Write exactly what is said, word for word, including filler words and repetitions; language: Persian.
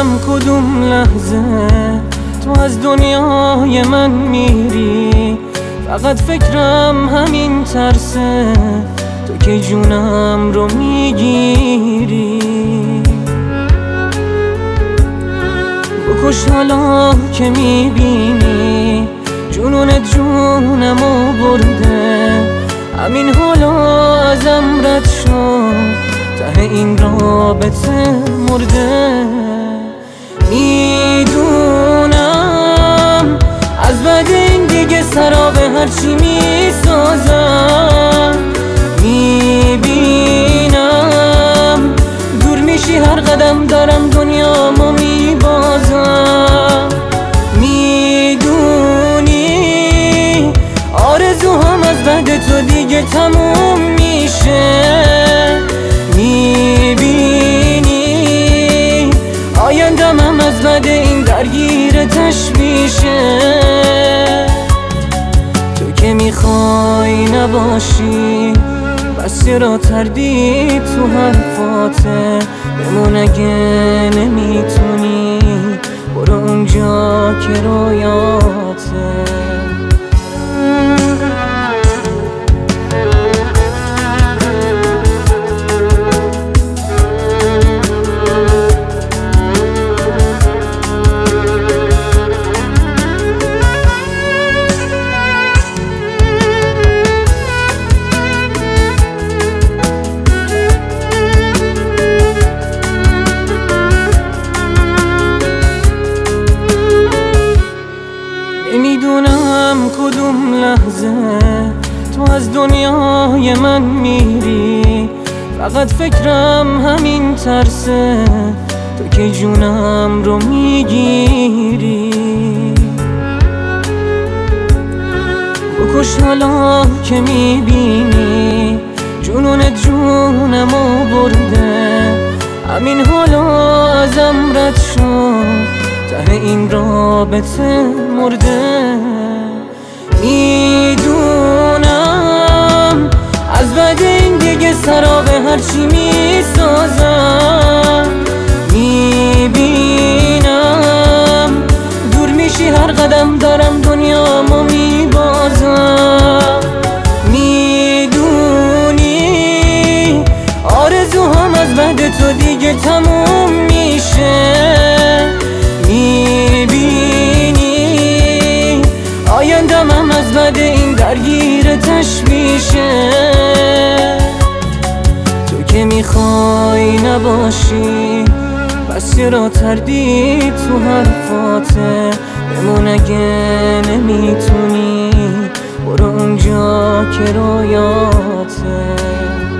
کدوم لحظه تو از دنیای من میری، فقط فکرم همین ترسه تو که جونم رو میگیری. بکش حالا که میبینی جنونت جونمو برده، همین حالا ازم رد شد ته این رابطه مرده. میدونم از بعد این دیگه سراب هرچی میسازم، میبینم دور میشی هر قدم دارم دنیامو میبازم. میدونی آرزوهام از بعد تو دیگه تموم میشه، میبینی آیندم هم از بعد این درگیر تشویشه. تو که میخوای نباشی بس چرا تردید تو حرفاته، بمون اگه نمیتونی برو اونجا که رویاته. نمیدونم کدوم لحظه تو از دنیای من میری، فقط فکرم همین ترسه تو که جونم رو میگیری. بکش حالا که میبینی جنونت جونمو برده، همین حالا ازم رد شد ته این رابطه مرده. میدونم از بعد این دیگه سراب هرچی میسازم، میبینم دور میشی هر قدم دارم دنیامو میبازم. میدونی آرزوهام از بعد تو دیگه تموم میشه، میبینی آیندم هم از بعد این درگیر تشویشه. تو که میخوای نباشی بس چرا تردید تو حرفاته، بمون اگه نمیتونی برو اونجا که رویاته.